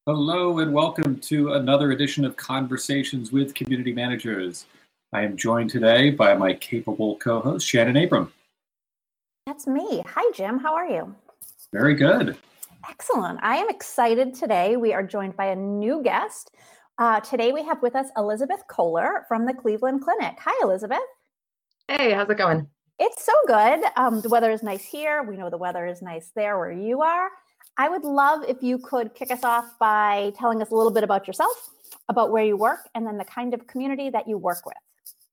Hello and welcome to another edition of Conversations with Community Managers. I am joined today by my capable co-host, Shannon Abram. That's me. Hi, Jim. How are you? Very good. Excellent. I am excited today. We are joined by a new guest. Today we have with us Elizabeth Kohler from the Cleveland Clinic. Hi, Elizabeth. Hey, how's it going? It's so good. The weather is nice here. We know the weather is nice there where you are. I would love if you could kick us off by telling us a little bit about yourself, about where you work, and then the kind of community that you work with.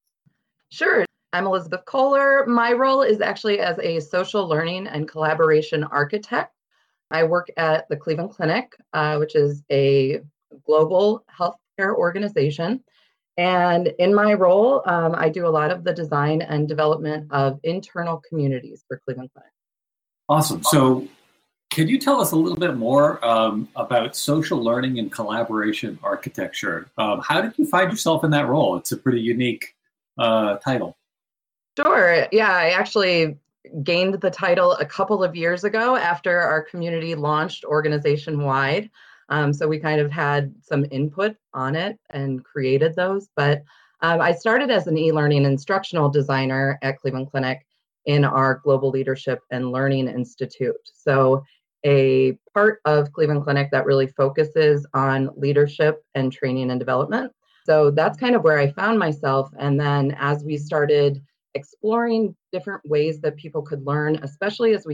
Sure. I'm Elizabeth Kohler. My role is actually as a social learning and collaboration architect. I work at the Cleveland Clinic, which is a global healthcare organization. And in my role, I do a lot of the design and development of internal communities for Cleveland Clinic. Awesome. So can you tell us a little bit more about social learning and collaboration architecture? How did you find yourself in that role? It's a pretty unique title. Sure. Yeah, I actually gained the title a couple of years ago after our community launched organization-wide. So we kind of had some input on it and created those. But I started as an e-learning instructional designer at Cleveland Clinic in our Global Leadership and Learning Institute. So a part of Cleveland Clinic that really focuses on leadership and training and development. So that's kind of where I found myself. And then as we started exploring different ways that people could learn, especially as we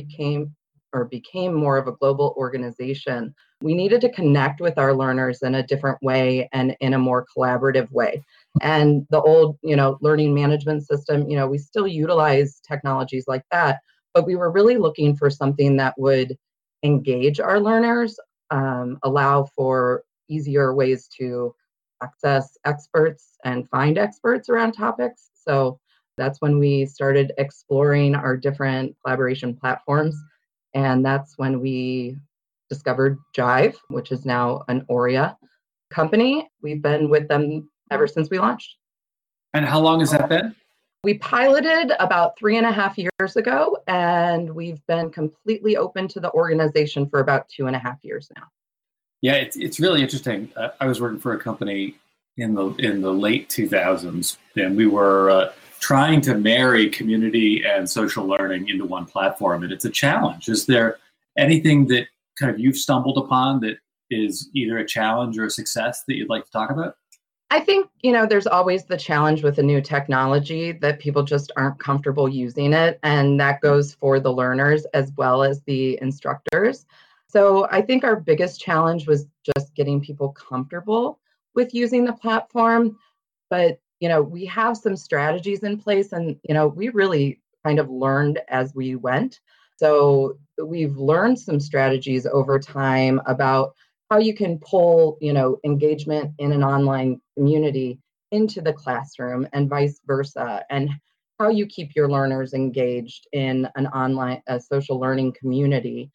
became more of a global organization, we needed to connect with our learners in a different way and in a more collaborative way. And the old, learning management system, we still utilize technologies like that, but we were really looking for something that would engage our learners, allow for easier ways to access experts and find experts around topics. So that's when we started exploring our different collaboration platforms. And that's when we discovered Jive, which is now an Aurea company. We've been with them ever since we launched. And how long has that been? We piloted about 3.5 years ago, and we've been completely open to the organization for about 2.5 years now. Yeah, it's really interesting. I was working for a company in the late 2000s, and we were trying to marry community and social learning into one platform, and it's a challenge. Is there anything that kind of you've stumbled upon that is either a challenge or a success that you'd like to talk about? I think, there's always the challenge with a new technology that people just aren't comfortable using it. And that goes for the learners as well as the instructors. So I think our biggest challenge was just getting people comfortable with using the platform. But, we have some strategies in place and, we really kind of learned as we went. So we've learned some strategies over time about how you can pull, engagement in an online community into the classroom and vice versa, and how you keep your learners engaged in a social learning community,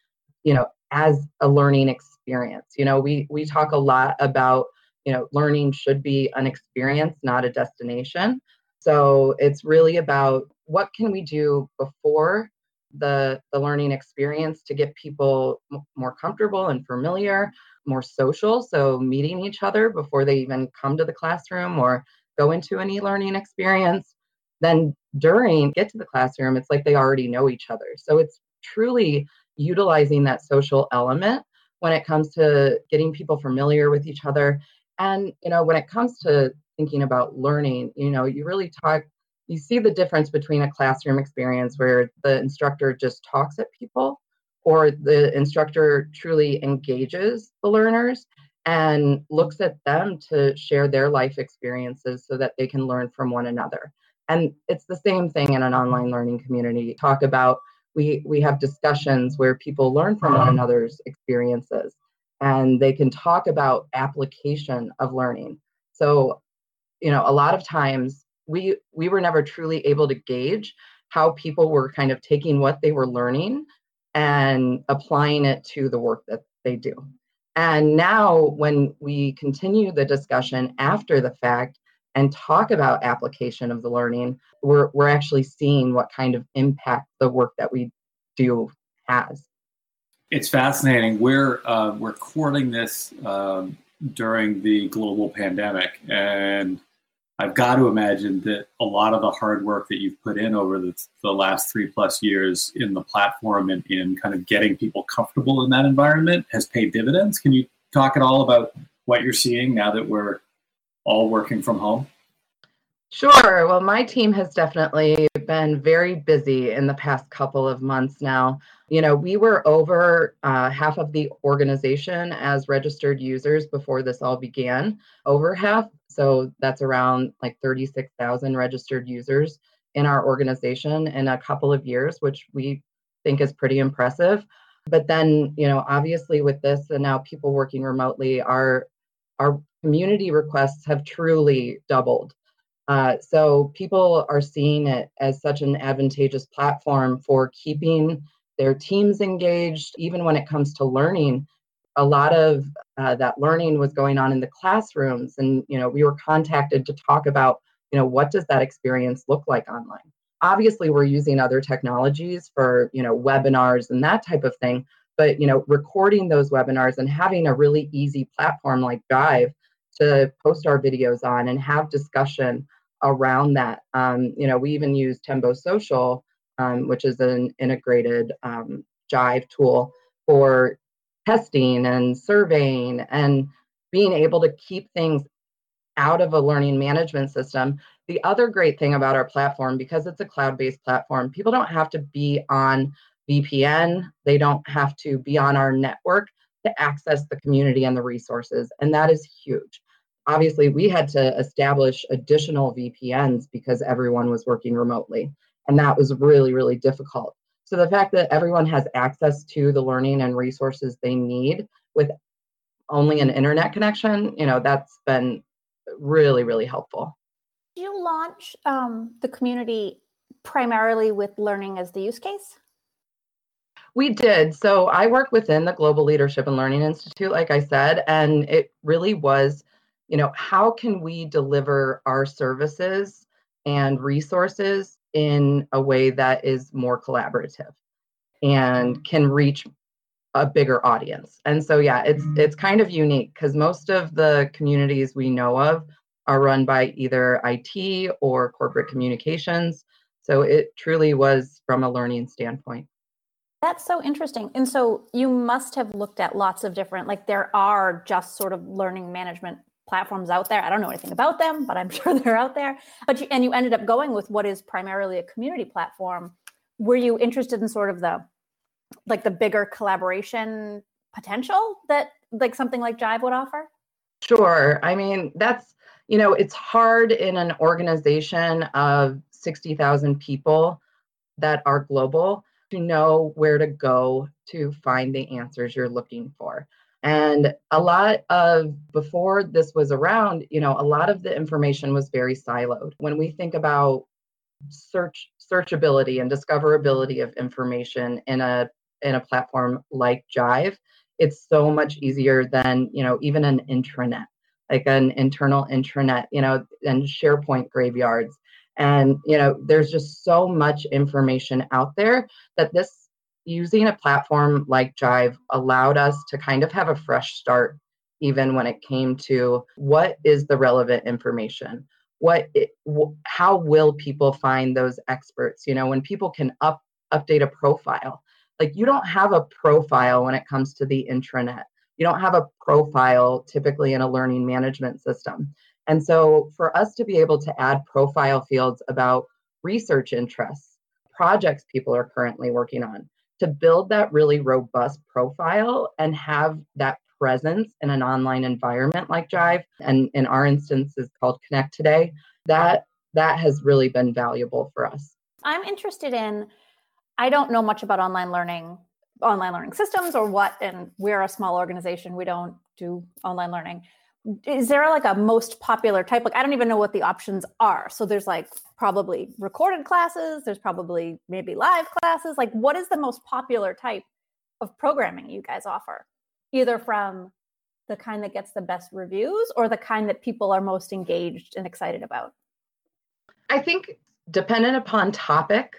as a learning experience. We talk a lot about, learning should be an experience, not a destination. So it's really about what can we do before the learning experience to get people more comfortable and familiar, more social, so meeting each other before they even come to the classroom or go into an e-learning experience. Then get to the classroom, it's like they already know each other. So it's truly utilizing that social element when it comes to getting people familiar with each other. And, when it comes to thinking about learning, you see the difference between a classroom experience where the instructor just talks at people, or the instructor truly engages the learners and looks at them to share their life experiences so that they can learn from one another. And it's the same thing in an online learning community. We have discussions where people learn from one another's experiences and they can talk about application of learning. So, a lot of times we were never truly able to gauge how people were kind of taking what they were learning and applying it to the work that they do. And now when we continue the discussion after the fact and talk about application of the learning, we're actually seeing what kind of impact the work that we do has. It's fascinating. We're recording this during the global pandemic, and I've got to imagine that a lot of the hard work that you've put in over the last 3+ years in the platform and in kind of getting people comfortable in that environment has paid dividends. Can you talk at all about what you're seeing now that we're all working from home? Sure. Well, my team has definitely been very busy in the past couple of months now. We were over half of the organization as registered users before this all began, over half. So that's around like 36,000 registered users in our organization in a couple of years, which we think is pretty impressive. But then, obviously with this and now people working remotely, our community requests have truly doubled. So people are seeing it as such an advantageous platform for keeping their teams engaged, even when it comes to learning. A lot of that learning was going on in the classrooms, and we were contacted to talk about what does that experience look like online. Obviously, we're using other technologies for webinars and that type of thing, but recording those webinars and having a really easy platform like Jive to post our videos on and have discussion around that. We even use Tembo Social, which is an integrated Jive tool for testing and surveying and being able to keep things out of a learning management system. The other great thing about our platform, because it's a cloud-based platform, people don't have to be on VPN. They don't have to be on our network to access the community and the resources. And that is huge. Obviously, we had to establish additional VPNs because everyone was working remotely. And that was really, really difficult. So the fact that everyone has access to the learning and resources they need with only an internet connection, that's been really, really helpful. Did you launch the community primarily with learning as the use case? We did. So I work within the Global Leadership and Learning Institute, like I said, and it really was, how can we deliver our services and resources in a way that is more collaborative and can reach a bigger audience. And so, yeah, it's kind of unique because most of the communities we know of are run by either IT or corporate communications. So it truly was from a learning standpoint. That's so interesting. And so you must have looked at lots of different, like there are just sort of learning management platforms out there. I don't know anything about them, but I'm sure they're out there. But you ended up going with what is primarily a community platform. Were you interested in sort of the bigger collaboration potential that like something like Jive would offer? Sure. I mean, that's, it's hard in an organization of 60,000 people that are global to know where to go to find the answers you're looking for. And before this was around, a lot of the information was very siloed. When we think about searchability and discoverability of information in a platform like Jive, it's so much easier than, even an intranet, like an internal intranet, and SharePoint graveyards. And, there's just so much information out there that using a platform like Jive allowed us to kind of have a fresh start, even when it came to what is the relevant information? How will people find those experts? When people can update a profile, like you don't have a profile when it comes to the intranet. You don't have a profile typically in a learning management system. And so for us to be able to add profile fields about research interests, projects people are currently working on, to build that really robust profile and have that presence in an online environment like Jive, and in our instance is called Connect Today, that has really been valuable for us. I'm interested in, I don't know much about online learning systems or what, and we're a small organization. We don't do online learning. Is there like a most popular type? Like, I don't even know what the options are. So there's like probably recorded classes. There's probably maybe live classes. Like, what is the most popular type of programming you guys offer? Either from the kind that gets the best reviews or the kind that people are most engaged and excited about? I think dependent upon topic,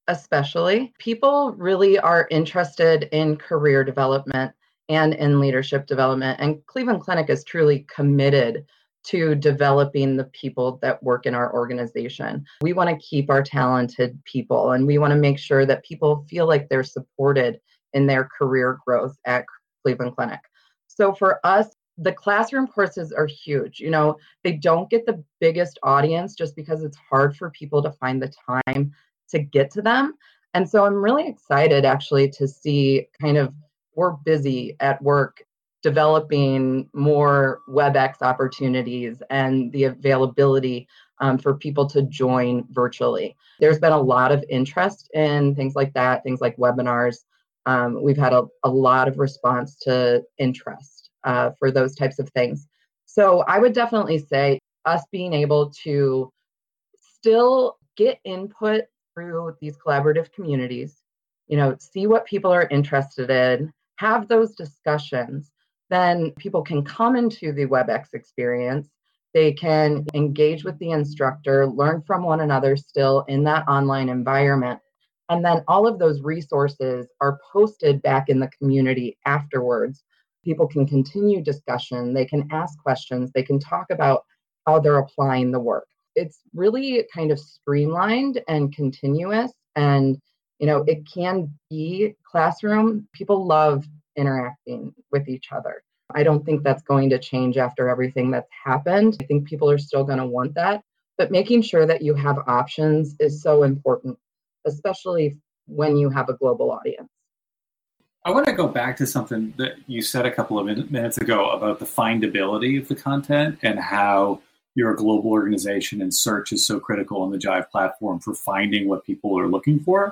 especially. People really are interested in career development and in leadership development. And Cleveland Clinic is truly committed to developing the people that work in our organization. We want to keep our talented people, and we want to make sure that people feel like they're supported in their career growth at Cleveland Clinic. So for us, the classroom courses are huge. They don't get the biggest audience just because it's hard for people to find the time to get to them. And so I'm really excited actually to see we're busy at work developing more WebEx opportunities and the availability for people to join virtually. There's been a lot of interest in things like that, things like webinars. We've had a lot of response to interest for those types of things. So I would definitely say us being able to still get input through these collaborative communities, see what people are interested in, have those discussions, then people can come into the WebEx experience. They can engage with the instructor, learn from one another still in that online environment. And then all of those resources are posted back in the community afterwards. People can continue discussion, they can ask questions, they can talk about how they're applying the work. It's really kind of streamlined and continuous, and it can be classroom. People love interacting with each other. I don't think that's going to change after everything that's happened. I think people are still going to want that, but making sure that you have options is so important, especially when you have a global audience. I want to go back to something that you said a couple of minutes ago about the findability of the content and how you're a global organization and search is so critical on the Jive platform for finding what people are looking for.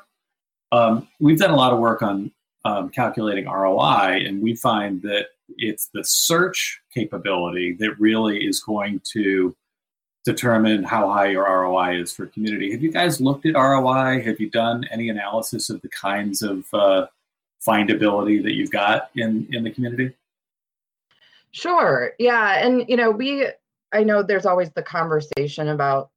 We've done a lot of work on calculating ROI, and we find that it's the search capability that really is going to determine how high your ROI is for community. Have you guys looked at ROI? Have you done any analysis of the kinds of findability that you've got in the community? Sure. Yeah. And, I know there's always the conversation about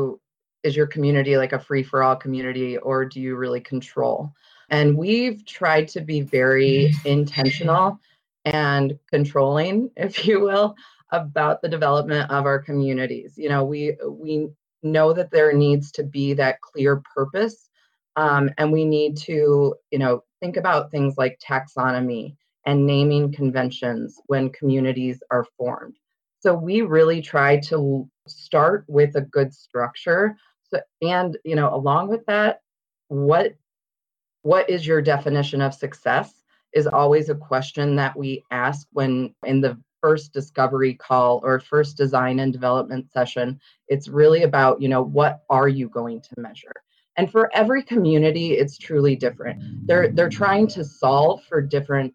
is your community like a free-for-all community, or do you really control? And we've tried to be very intentional and controlling, if you will, about the development of our communities. We know that there needs to be that clear purpose, and we need to, think about things like taxonomy and naming conventions when communities are formed. So we really try to start with a good structure. And along with that, what is your definition of success is always a question that we ask when in the first discovery call or first design and development session. It's really about, what are you going to measure? And for every community, it's truly different. They're trying to solve for different,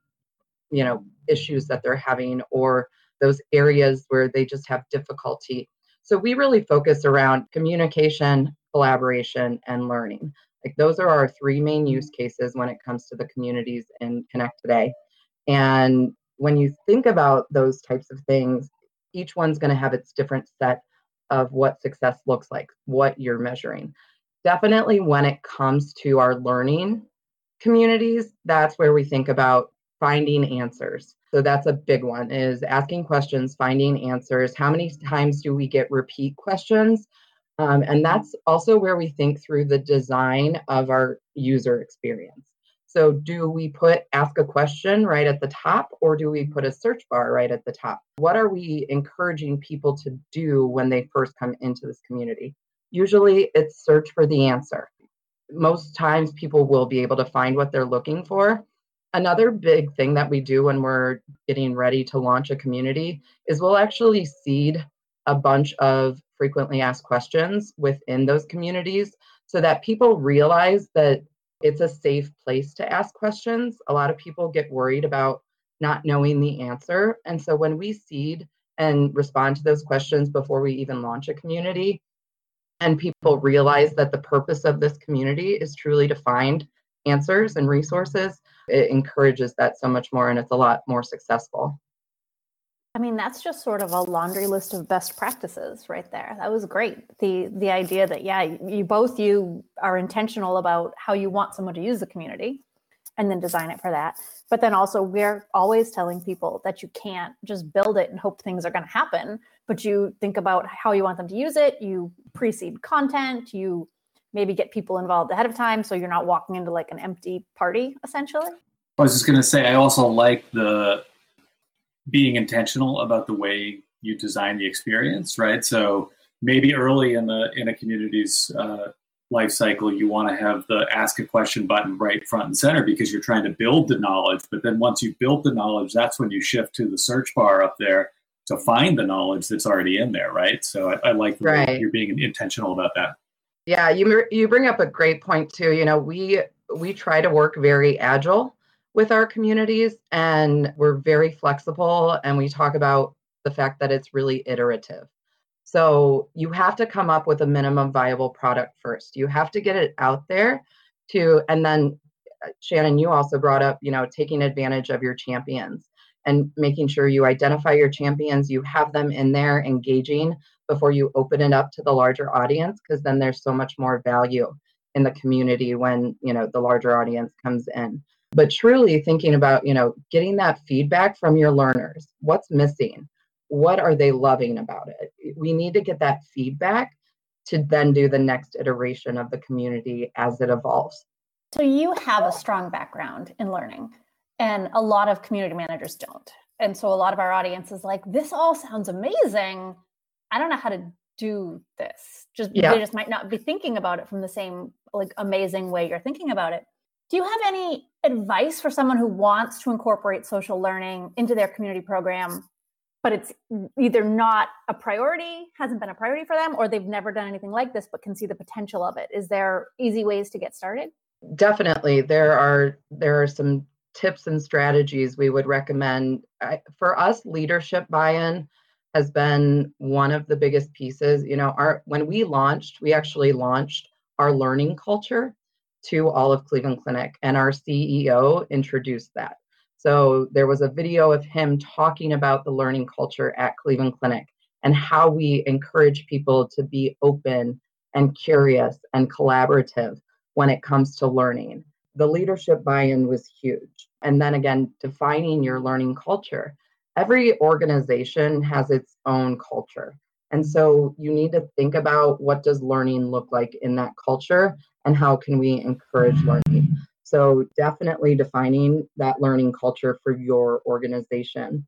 issues that they're having, or those areas where they just have difficulty. So we really focus around communication, collaboration, and learning. Like those are our three main use cases when it comes to the communities in Connect Today. And when you think about those types of things, each one's going to have its different set of what success looks like, what you're measuring. Definitely when it comes to our learning communities, that's where we think about finding answers. So that's a big one, is asking questions, finding answers. How many times do we get repeat questions? And that's also where we think through the design of our user experience. So do we ask a question right at the top, or do we put a search bar right at the top? What are we encouraging people to do when they first come into this community? Usually it's search for the answer. Most times people will be able to find what they're looking for. Another big thing that we do when we're getting ready to launch a community is we'll actually seed a bunch of frequently asked questions within those communities so that people realize that it's a safe place to ask questions. A lot of people get worried about not knowing the answer. And so when we seed and respond to those questions before we even launch a community, and people realize that the purpose of this community is truly to find answers and resources, it encourages that so much more, and it's a lot more successful. I mean, that's just sort of a laundry list of best practices right there. That was great. The idea that, yeah, you are intentional about how you want someone to use the community and then design it for that. But then also we're always telling people that you can't just build it and hope things are going to happen, but you think about how you want them to use it. You pre-seed content, you maybe get people involved ahead of time so you're not walking into like an empty party, essentially. I was just going to say, I also like the being intentional about the way you design the experience, right? So maybe early in a community's life cycle, you want to have the ask a question button right front and center because you're trying to build the knowledge. But then once you've built the knowledge, that's when you shift to the search bar up there to find the knowledge that's already in there, right? So I like the way you're being intentional about that. Yeah, you bring up a great point too. You know, we try to work very agile with our communities, and we're very flexible, and we talk about the fact that it's really iterative. So you have to come up with a minimum viable product first. You have to get it out there and then Shannon, you also brought up, you know, taking advantage of your champions and making sure you identify your champions, you have them in there engaging before you open it up to the larger audience, because then there's so much more value in the community when, you know, the larger audience comes in. But truly thinking about, you know, getting that feedback from your learners. What's missing? What are they loving about it? We need to get that feedback to then do the next iteration of the community as it evolves. So you have a strong background in learning, and a lot of community managers don't. And so a lot of our audience is like, this all sounds amazing. I don't know how to do this. They just might not be thinking about it from the same like amazing way you're thinking about it. Do you have any advice for someone who wants to incorporate social learning into their community program, but it's either not a priority, hasn't been a priority for them, or they've never done anything like this, but can see the potential of it? Is there easy ways to get started? Definitely. There are some tips and strategies we would recommend. For us, leadership buy-in has been one of the biggest pieces. You know, when we actually launched our learning culture to all of Cleveland Clinic, and our CEO introduced that. So there was a video of him talking about the learning culture at Cleveland Clinic and how we encourage people to be open and curious and collaborative when it comes to learning. The leadership buy-in was huge. And then again, defining your learning culture. Every organization has its own culture. And so you need to think about, what does learning look like in that culture and how can we encourage learning? So definitely defining that learning culture for your organization.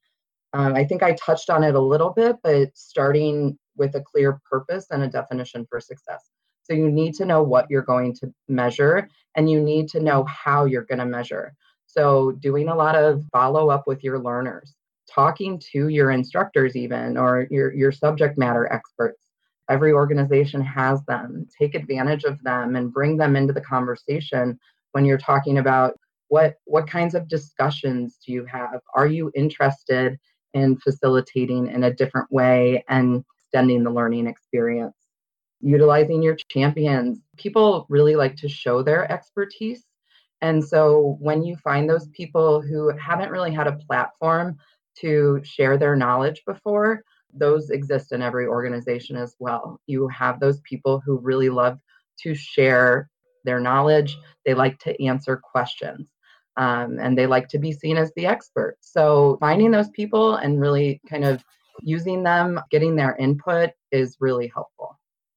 I think I touched on it a little bit, but starting with a clear purpose and a definition for success. So you need to know what you're going to measure, and you need to know how you're going to measure. So doing a lot of follow-up with your learners, talking to your instructors even, or your subject matter experts. Every organization has them. Take advantage of them and bring them into the conversation when you're talking about what kinds of discussions do you have? Are you interested in facilitating in a different way and extending the learning experience? Utilizing your champions. People really like to show their expertise. And so when you find those people who haven't really had a platform to share their knowledge before, those exist in every organization as well. You have those people who really love to share their knowledge. They like to answer questions, and they like to be seen as the expert. So finding those people and really kind of using them, getting their input is really helpful.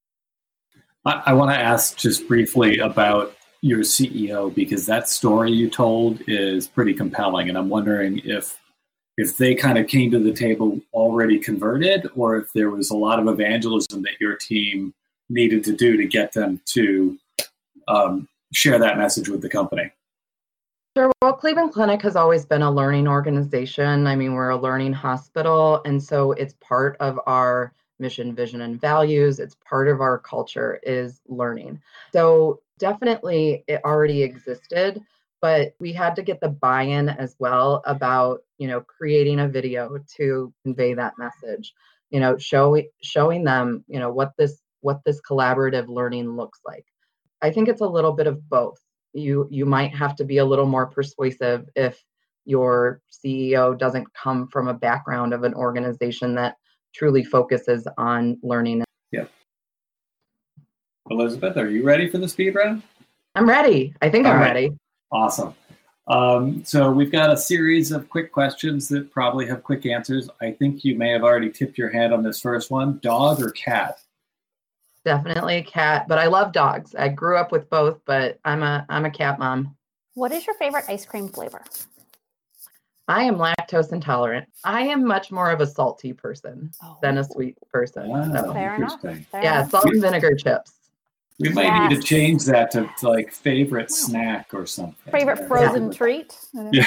I want to ask just briefly about your CEO, because that story you told is pretty compelling. And I'm wondering if they kind of came to the table already converted, or if there was a lot of evangelism that your team needed to do to get them to share that message with the company. Sure. Well, Cleveland Clinic has always been a learning organization. I mean, we're a learning hospital, and so it's part of our mission, vision, and values. It's part of our culture is learning. So definitely it already existed, but we had to get the buy-in as well about, you know, creating a video to convey that message, you know, showing them, you know, what this collaborative learning looks like. I think it's a little bit of both. You might have to be a little more persuasive if your CEO doesn't come from a background of an organization that truly focuses on learning. Yeah. Elizabeth, are you ready for the speed round? I'm ready. I think I'm ready. Awesome. So we've got a series of quick questions that probably have quick answers. I think you may have already tipped your hand on this first one. Dog or cat? Definitely a cat, but I love dogs. I grew up with both, but I'm a cat mom. What is your favorite ice cream flavor? I am lactose intolerant. I am much more of a salty person than a sweet person. Wow, Fair enough. Yeah, salt and vinegar chips. We might need to change that to like favorite snack or something. Favorite frozen treat? Yeah.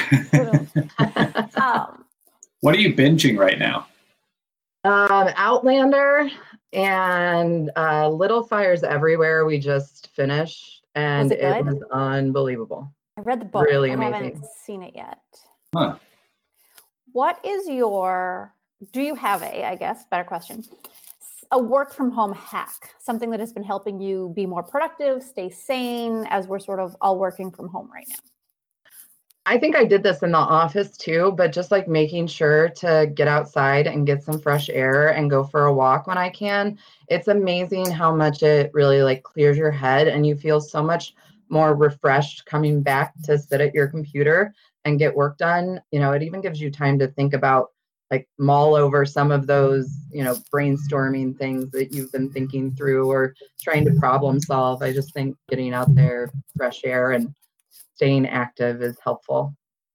What are you binging right now? Outlander and Little Fires Everywhere we just finished, and it was unbelievable. I read the book. Really I amazing. haven't seen it yet. Huh. What is do you have better question, a work from home hack, something that has been helping you be more productive, stay sane as we're sort of all working from home right now? I think I did this in the office too, but just like making sure to get outside and get some fresh air and go for a walk when I can. It's amazing how much it really like clears your head and you feel so much more refreshed coming back to sit at your computer and get work done. You know, it even gives you time to think about like mull over some of those, you know, brainstorming things that you've been thinking through or trying to problem solve. I just think getting out there, fresh air and staying active is helpful.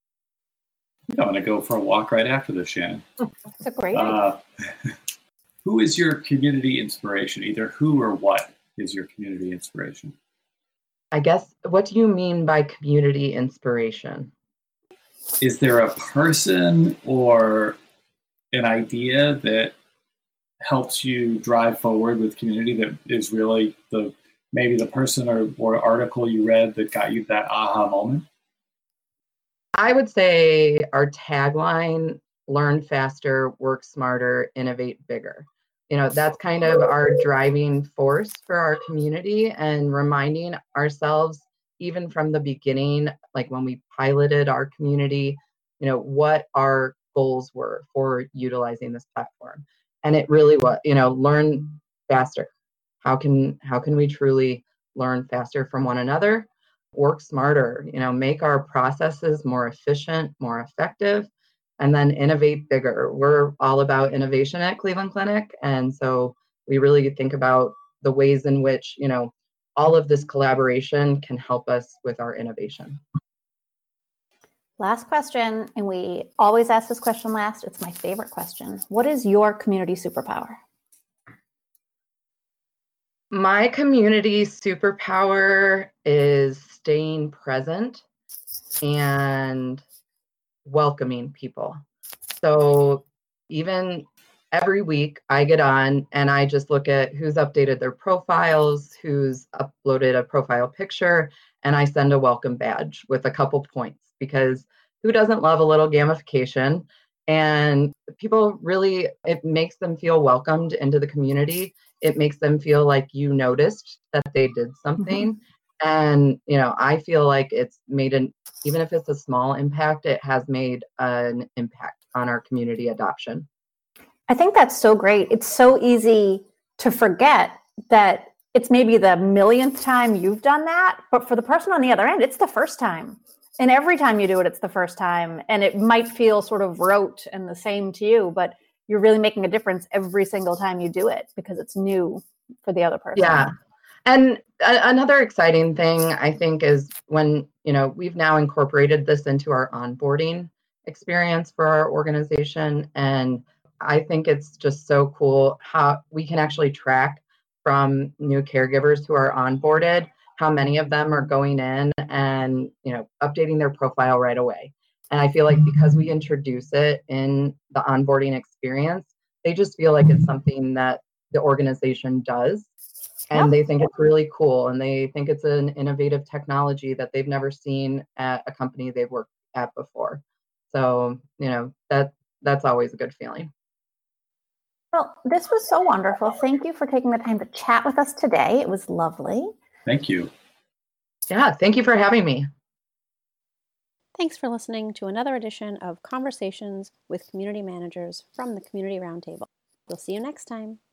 I'm going to go for a walk right after this, Shannon. That's a great idea. Who is your community inspiration? Either who or what is your community inspiration? I guess, what do you mean by community inspiration? Is there a person or an idea that helps you drive forward with community that is really maybe the person or article you read that got you that aha moment? I would say our tagline, learn faster, work smarter, innovate bigger. You know, that's kind of our driving force for our community and reminding ourselves, even from the beginning, like when we piloted our community, you know, what our goals were for utilizing this platform. And it really was, you know, learn faster. How can we truly learn faster from one another? Work smarter, you know, make our processes more efficient, more effective, and then innovate bigger. We're all about innovation at Cleveland Clinic. And so we really think about the ways in which, you know, all of this collaboration can help us with our innovation. Last question, and we always ask this question last. It's my favorite question. What is your community superpower? My community superpower is staying present and welcoming people. So even every week I get on and I just look at who's updated their profiles, who's uploaded a profile picture, and I send a welcome badge with a couple points, because who doesn't love a little gamification? And people really, it makes them feel welcomed into the community. It makes them feel like you noticed that they did something. Mm-hmm. And, you know, I feel like it's made even if it's a small impact, it has made an impact on our community adoption. I think that's so great. It's so easy to forget that it's maybe the millionth time you've done that, but for the person on the other end, it's the first time. And every time you do it, it's the first time. And it might feel sort of rote and the same to you, but you're really making a difference every single time you do it because it's new for the other person. Yeah. And another exciting thing, I think, is when, you know, we've now incorporated this into our onboarding experience for our organization. And I think it's just so cool how we can actually track from new caregivers who are onboarded, how many of them are going in and, you know, updating their profile right away. And I feel like because we introduce it in the onboarding experience, they just feel like it's something that the organization does. And they think it's really cool. And they think it's an innovative technology that they've never seen at a company they've worked at before. So, you know, that's always a good feeling. Well, this was so wonderful. Thank you for taking the time to chat with us today. It was lovely. Thank you. Yeah, thank you for having me. Thanks for listening to another edition of Conversations with Community Managers from the Community Roundtable. We'll see you next time.